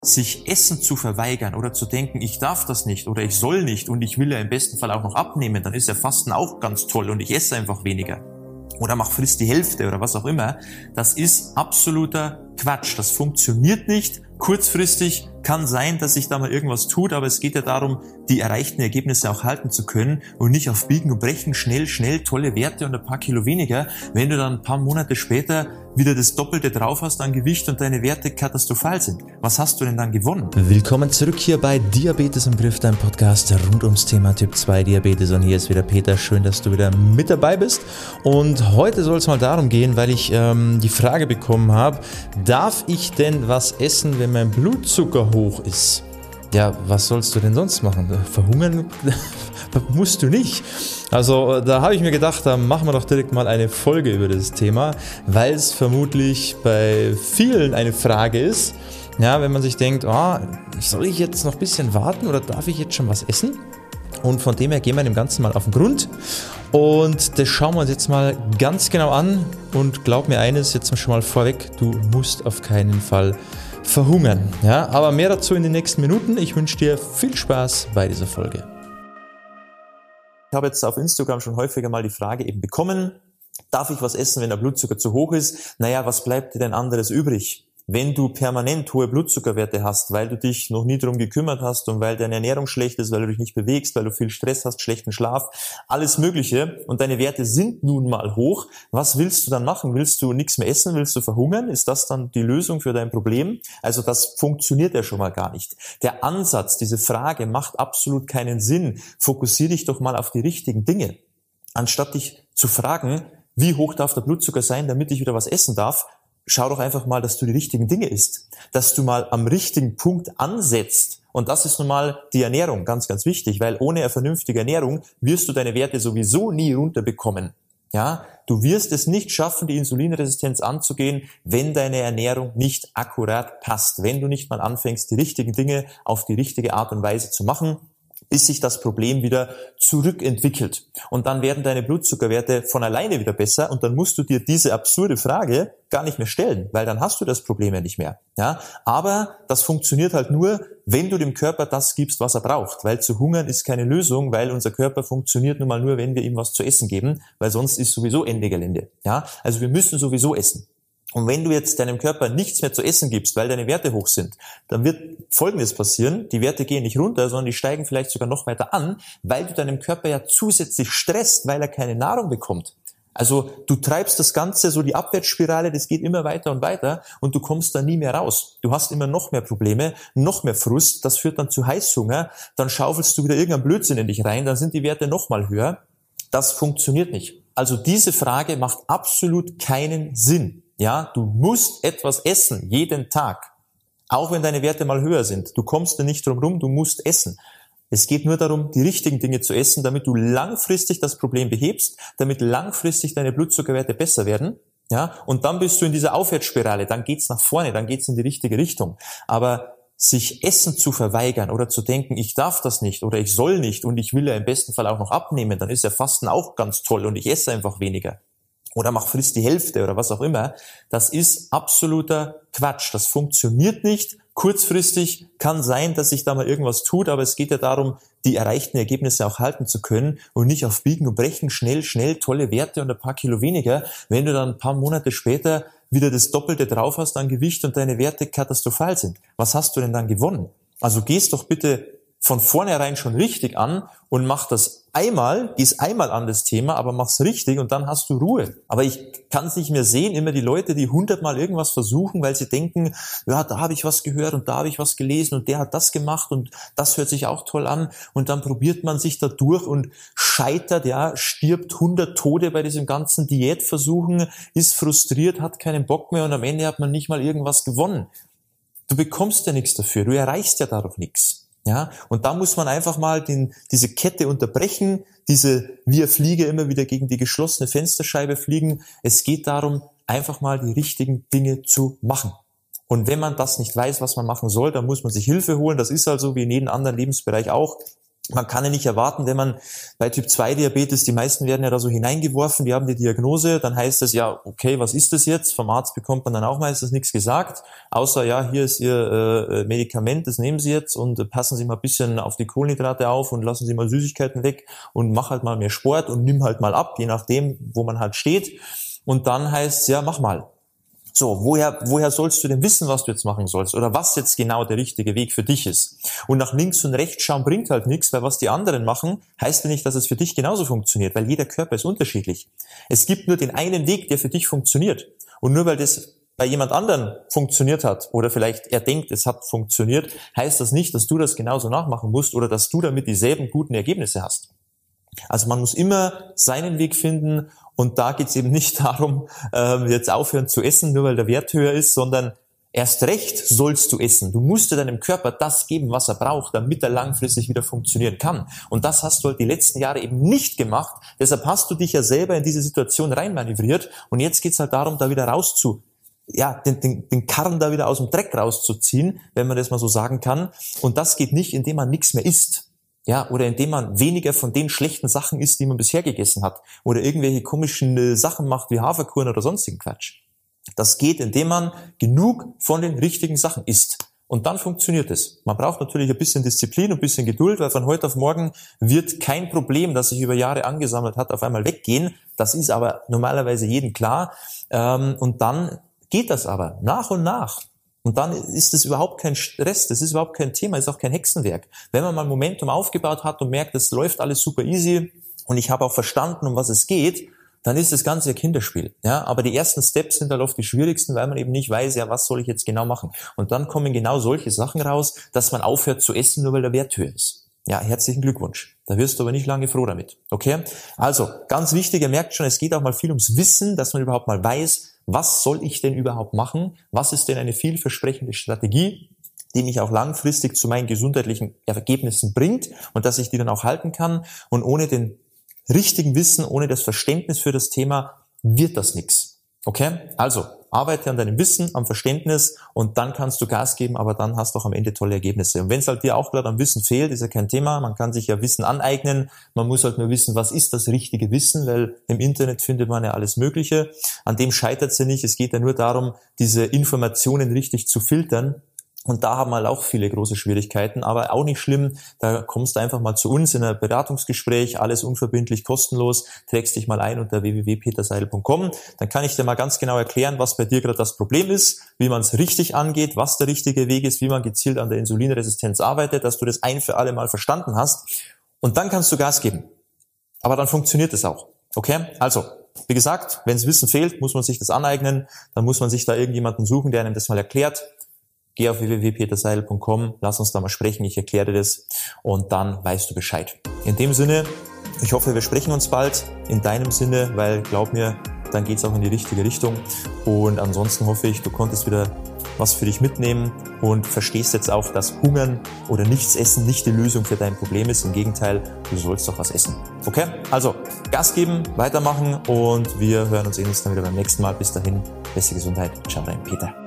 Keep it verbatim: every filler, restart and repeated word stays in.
Sich Essen zu verweigern oder zu denken, ich darf das nicht oder ich soll nicht und ich will ja im besten Fall auch noch abnehmen, dann ist ja Fasten auch ganz toll und ich esse einfach weniger. Oder mach frisst die Hälfte oder was auch immer. Das ist absoluter Quatsch. Das funktioniert nicht. Kurzfristig kann sein, dass sich da mal irgendwas tut, aber es geht ja darum, die erreichten Ergebnisse auch halten zu können und nicht auf Biegen und Brechen schnell, schnell tolle Werte und ein paar Kilo weniger, wenn du dann ein paar Monate später wieder das Doppelte drauf hast an Gewicht und deine Werte katastrophal sind. Was hast du denn dann gewonnen? Willkommen zurück hier bei Diabetes im Griff, dein Podcast rund ums Thema Typ zwei Diabetes. Und hier ist wieder Peter. Schön, dass du wieder mit dabei bist. Und heute soll es mal darum gehen, weil ich ähm, die Frage bekommen habe, darf ich denn was essen, wenn mein Blutzucker hoch ist? Ja, was sollst du denn sonst machen? Verhungern musst du nicht. Also da habe ich mir gedacht, da machen wir doch direkt mal eine Folge über das Thema, weil es vermutlich bei vielen eine Frage ist, ja, wenn man sich denkt, oh, soll ich jetzt noch ein bisschen warten oder darf ich jetzt schon was essen? Und von dem her gehen wir dem Ganzen mal auf den Grund und das schauen wir uns jetzt mal ganz genau an und glaub mir eines, jetzt schon mal vorweg, du musst auf keinen Fall verhungern. Ja, aber mehr dazu in den nächsten Minuten. Ich wünsche dir viel Spaß bei dieser Folge. Ich habe jetzt auf Instagram schon häufiger mal die Frage eben bekommen, darf ich was essen, wenn der Blutzucker zu hoch ist? Naja, was bleibt dir denn anderes übrig? Wenn du permanent hohe Blutzuckerwerte hast, weil du dich noch nie darum gekümmert hast und weil deine Ernährung schlecht ist, weil du dich nicht bewegst, weil du viel Stress hast, schlechten Schlaf, alles Mögliche und deine Werte sind nun mal hoch, was willst du dann machen? Willst du nichts mehr essen? Willst du verhungern? Ist das dann die Lösung für dein Problem? Also das funktioniert ja schon mal gar nicht. Der Ansatz, diese Frage macht absolut keinen Sinn. Fokussier dich doch mal auf die richtigen Dinge. Anstatt dich zu fragen, wie hoch darf der Blutzucker sein, damit ich wieder was essen darf, schau doch einfach mal, dass du die richtigen Dinge isst, dass du mal am richtigen Punkt ansetzt. Und das ist nun mal die Ernährung, ganz, ganz wichtig, weil ohne eine vernünftige Ernährung wirst du deine Werte sowieso nie runterbekommen. Ja, du wirst es nicht schaffen, die Insulinresistenz anzugehen, wenn deine Ernährung nicht akkurat passt, wenn du nicht mal anfängst, die richtigen Dinge auf die richtige Art und Weise zu machen, bis sich das Problem wieder zurückentwickelt. Und dann werden deine Blutzuckerwerte von alleine wieder besser und dann musst du dir diese absurde Frage gar nicht mehr stellen, weil dann hast du das Problem ja nicht mehr. Ja, aber das funktioniert halt nur, wenn du dem Körper das gibst, was er braucht, weil zu hungern ist keine Lösung, weil unser Körper funktioniert nun mal nur, wenn wir ihm was zu essen geben, weil sonst ist sowieso Ende Gelände. Ja, also wir müssen sowieso essen. Und wenn du jetzt deinem Körper nichts mehr zu essen gibst, weil deine Werte hoch sind, dann wird Folgendes passieren. Die Werte gehen nicht runter, sondern die steigen vielleicht sogar noch weiter an, weil du deinem Körper ja zusätzlich stresst, weil er keine Nahrung bekommt. Also du treibst das Ganze, so die Abwärtsspirale, das geht immer weiter und weiter und du kommst da nie mehr raus. Du hast immer noch mehr Probleme, noch mehr Frust, das führt dann zu Heißhunger, dann schaufelst du wieder irgendeinen Blödsinn in dich rein, dann sind die Werte noch mal höher. Das funktioniert nicht. Also diese Frage macht absolut keinen Sinn. Ja, du musst etwas essen, jeden Tag. Auch wenn deine Werte mal höher sind. Du kommst da nicht drum rum, du musst essen. Es geht nur darum, die richtigen Dinge zu essen, damit du langfristig das Problem behebst, damit langfristig deine Blutzuckerwerte besser werden. Ja, und dann bist du in dieser Aufwärtsspirale, dann geht's nach vorne, dann geht's in die richtige Richtung. Aber sich Essen zu verweigern oder zu denken, ich darf das nicht oder ich soll nicht und ich will ja im besten Fall auch noch abnehmen, dann ist ja Fasten auch ganz toll und ich esse einfach weniger. Oder mach frisst die Hälfte oder was auch immer, das ist absoluter Quatsch. Das funktioniert nicht. Kurzfristig kann sein, dass sich da mal irgendwas tut, aber es geht ja darum, die erreichten Ergebnisse auch halten zu können und nicht auf Biegen und Brechen schnell, schnell tolle Werte und ein paar Kilo weniger, wenn du dann ein paar Monate später wieder das Doppelte drauf hast an Gewicht und deine Werte katastrophal sind. Was hast du denn dann gewonnen? Also gehst doch bitte von vornherein schon richtig an und mach das einmal, geh's einmal an das Thema, aber mach's richtig und dann hast du Ruhe. Aber ich kann es nicht mehr sehen, immer die Leute, die hundertmal irgendwas versuchen, weil sie denken, ja, da habe ich was gehört und da habe ich was gelesen und der hat das gemacht und das hört sich auch toll an und dann probiert man sich da durch und scheitert, ja, stirbt hundert Tode bei diesem ganzen Diätversuchen, ist frustriert, hat keinen Bock mehr und am Ende hat man nicht mal irgendwas gewonnen. Du bekommst ja nichts dafür, du erreichst ja dadurch nichts. Ja, und da muss man einfach mal den, diese Kette unterbrechen, diese wie eine Fliege immer wieder gegen die geschlossene Fensterscheibe fliegen. Es geht darum, einfach mal die richtigen Dinge zu machen. Und wenn man das nicht weiß, was man machen soll, dann muss man sich Hilfe holen. Das ist also wie in jedem anderen Lebensbereich auch. Man kann ja nicht erwarten, wenn man bei Typ zwei Diabetes, die meisten werden ja da so hineingeworfen, die haben die Diagnose, dann heißt es ja, okay, was ist das jetzt? Vom Arzt bekommt man dann auch meistens nichts gesagt, außer ja, hier ist Ihr äh, Medikament, das nehmen Sie jetzt und äh, passen Sie mal ein bisschen auf die Kohlenhydrate auf und lassen Sie mal Süßigkeiten weg und mach halt mal mehr Sport und nimm halt mal ab, je nachdem, wo man halt steht. Und dann heißt es, ja, mach mal. So, woher, woher sollst du denn wissen, was du jetzt machen sollst oder was jetzt genau der richtige Weg für dich ist? Und nach links und rechts schauen bringt halt nichts, weil was die anderen machen, heißt ja nicht, dass es für dich genauso funktioniert, weil jeder Körper ist unterschiedlich. Es gibt nur den einen Weg, der für dich funktioniert. Und nur weil das bei jemand anderen funktioniert hat oder vielleicht er denkt, es hat funktioniert, heißt das nicht, dass du das genauso nachmachen musst oder dass du damit dieselben guten Ergebnisse hast. Also man muss immer seinen Weg finden und da geht's eben nicht darum, äh, jetzt aufhören zu essen, nur weil der Wert höher ist, sondern erst recht sollst du essen. Du musst dir deinem Körper das geben, was er braucht, damit er langfristig wieder funktionieren kann. Und das hast du halt die letzten Jahre eben nicht gemacht. Deshalb hast du dich ja selber in diese Situation reinmanövriert und jetzt geht's halt darum, da wieder rauszu, ja, den, den, den Karren da wieder aus dem Dreck rauszuziehen, wenn man das mal so sagen kann. Und das geht nicht, indem man nichts mehr isst. Ja, oder indem man weniger von den schlechten Sachen isst, die man bisher gegessen hat. Oder irgendwelche komischen äh, Sachen macht wie Haferkuchen oder sonstigen Quatsch. Das geht, indem man genug von den richtigen Sachen isst. Und dann funktioniert es. Man braucht natürlich ein bisschen Disziplin und ein bisschen Geduld, weil von heute auf morgen wird kein Problem, das sich über Jahre angesammelt hat, auf einmal weggehen. Das ist aber normalerweise jedem klar. Ähm, und dann geht das aber nach und nach. Und dann ist es überhaupt kein Stress, das ist überhaupt kein Thema, ist auch kein Hexenwerk. Wenn man mal Momentum aufgebaut hat und merkt, es läuft alles super easy und ich habe auch verstanden, um was es geht, dann ist das Ganze ein Kinderspiel. Ja, aber die ersten Steps sind halt oft die schwierigsten, weil man eben nicht weiß, ja, was soll ich jetzt genau machen. Und dann kommen genau solche Sachen raus, dass man aufhört zu essen, nur weil der Wert höher ist. Ja, herzlichen Glückwunsch. Da wirst du aber nicht lange froh damit. Okay? Also, ganz wichtig, ihr merkt schon, es geht auch mal viel ums Wissen, dass man überhaupt mal weiß, was soll ich denn überhaupt machen? Was ist denn eine vielversprechende Strategie, die mich auch langfristig zu meinen gesundheitlichen Ergebnissen bringt und dass ich die dann auch halten kann? Und ohne den richtigen Wissen, ohne das Verständnis für das Thema wird das nichts. Okay? Also, arbeite an deinem Wissen, am Verständnis und dann kannst du Gas geben, aber dann hast du auch am Ende tolle Ergebnisse. Und wenn es halt dir auch gerade am Wissen fehlt, ist ja kein Thema. Man kann sich ja Wissen aneignen. Man muss halt nur wissen, was ist das richtige Wissen, weil im Internet findet man ja alles Mögliche. An dem scheitert es ja nicht. Es geht ja nur darum, diese Informationen richtig zu filtern. Und da haben halt auch viele große Schwierigkeiten, aber auch nicht schlimm. Da kommst du einfach mal zu uns in ein Beratungsgespräch, alles unverbindlich, kostenlos, trägst dich mal ein unter w w w punkt peter seidel punkt com. Dann kann ich dir mal ganz genau erklären, was bei dir gerade das Problem ist, wie man es richtig angeht, was der richtige Weg ist, wie man gezielt an der Insulinresistenz arbeitet, dass du das ein für alle Mal verstanden hast. Und dann kannst du Gas geben. Aber dann funktioniert es auch. Okay? Also, wie gesagt, wenn das Wissen fehlt, muss man sich das aneignen. Dann muss man sich da irgendjemanden suchen, der einem das mal erklärt. Geh auf w w w punkt peter seidel punkt com, lass uns da mal sprechen, ich erkläre dir das und dann weißt du Bescheid. In dem Sinne, ich hoffe, wir sprechen uns bald in deinem Sinne, weil glaub mir, dann geht's auch in die richtige Richtung und ansonsten hoffe ich, du konntest wieder was für dich mitnehmen und verstehst jetzt auch, dass Hungern oder nichts essen nicht die Lösung für dein Problem ist. Im Gegenteil, du sollst doch was essen. Okay? Also, Gas geben, weitermachen und wir hören uns eh dann wieder beim nächsten Mal. Bis dahin, beste Gesundheit. Ciao, dein Peter.